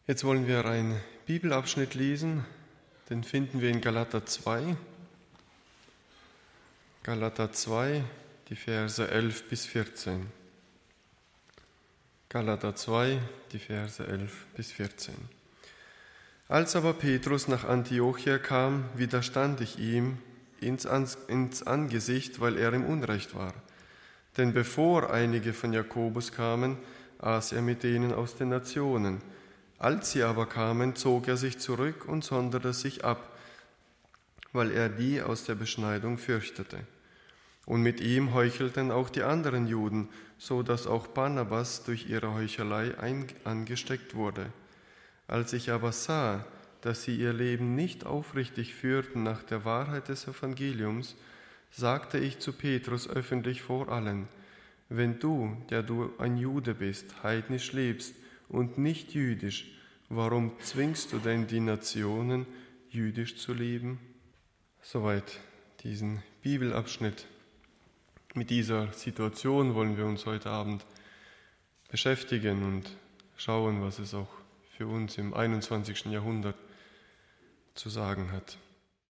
Jetzt wollen wir einen Bibelabschnitt lesen, den finden wir in Galater 2. Galater 2, die Verse 11 bis 14. Galater 2, die Verse 11 bis 14. Als aber Petrus nach Antiochia kam, widerstand ich ihm ins Angesicht, weil er im Unrecht war. Denn bevor einige von Jakobus kamen, aß er mit denen aus den Nationen. Als sie aber kamen, zog er sich zurück und sonderte sich ab, weil er die aus der Beschneidung fürchtete. Und mit ihm heuchelten auch die anderen Juden, so dass auch Barnabas durch ihre Heuchelei angesteckt wurde. Als ich aber sah, dass sie ihr Leben nicht aufrichtig führten nach der Wahrheit des Evangeliums, sagte ich zu Petrus öffentlich vor allen: Wenn du, der du ein Jude bist, heidnisch lebst und nicht jüdisch, warum zwingst du denn die Nationen, jüdisch zu leben? Soweit diesen Bibelabschnitt. Mit dieser Situation wollen wir uns heute Abend beschäftigen und schauen, was es auch für uns im 21. Jahrhundert zu sagen hat.